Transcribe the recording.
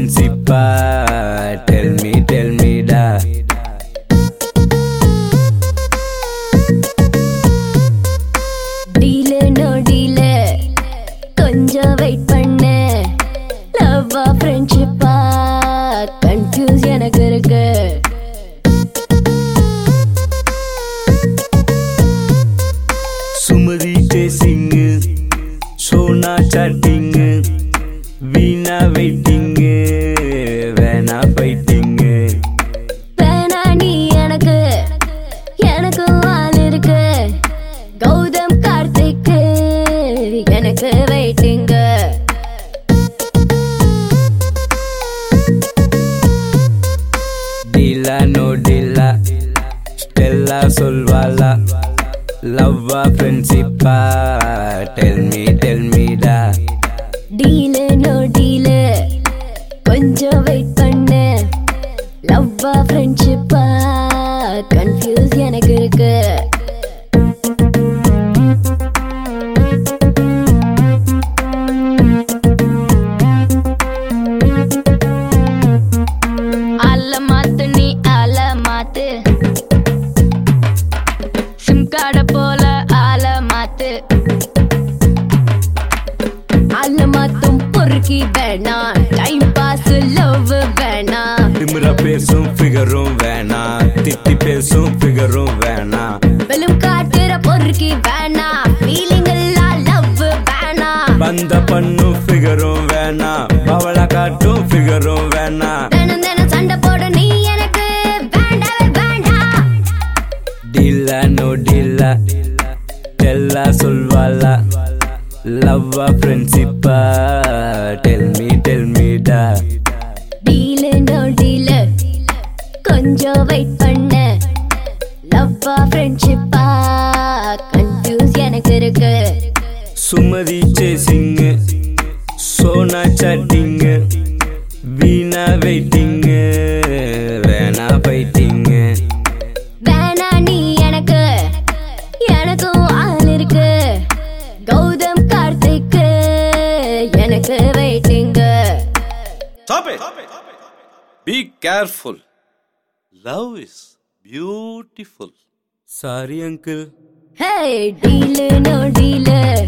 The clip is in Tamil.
friendship tell me da. Deal no deal கொஞ்சம் வெயிட் பண்ணு லவ் ஃப்ரெண்ட்ஷிப் கன்ஃபியூஸ் எனக்கு இருக்கு Sumathi chasing Sona chatting Veena waiting வேணா ஃபைட்டிங் வேணா நீ எனக்கு எனக்கும் ஆள் இருக்கு கௌதம் கார்த்திக் எனக்கு வெயிட்டிங் டீலா நோ டீலா ஸ்டெல்லா சொல்வாளா லவ்வா ஃப்ரெண்ட்ஷிப்பா டெல் மீ டா. டீல் நோ டீல் கொஞ்சம் வெயிட் பண்ணு லவ் ஃப்ரெண்ட்ஷிப் கன்ஃபியூஸ் எனக்கு இருக்கு ஆல மாத்து நீ ஆல மாத்து சிம் கார்ட போல ஆல மாத்து ஆல மாத்தும் பொறுக்கி வேணா டைம் பாஸ் லவ் வேணா திமிரா பேசும் ஃபிகரும் வேணா திட்டி பேசும் ஃபிகரும் வேணா வெளும் காட்டுற பொறுக்கி வேணா ஃபீலிங் எல்லாம் லவ் வேணா பந்த பண்ணும் ஃபிகரும் வேணா பவள காட்டும் ஃபிகரும் வேணா தினம் தினம் சண்டை போட நீ எனக்கு வேண்டவே வேண்டாம் டீலா நோ டீலா டெல்லா சொல்வாளா லவ்வா ஃப்ரெண்ட்ஷிப்பா டெல் மீ டா. டீல் நோ டீல் கொஞ்சம் வெயிட் பண்ணு லவ் ஃப்ரெண்ட்ஷிப் கன்ஃபியூஸ் எனக்கு இருக்கு Sumathi chasing Sona chatting Veena waiting வேணா ஃபைட்டிங் வேணா நீ எனக்கு எனக்கும் ஆள் இருக்கு கௌதம் கார்த்திக் எனக்கு waiting Stop it! Be careful. Love is beautiful. Sorry uncle hey deal no deal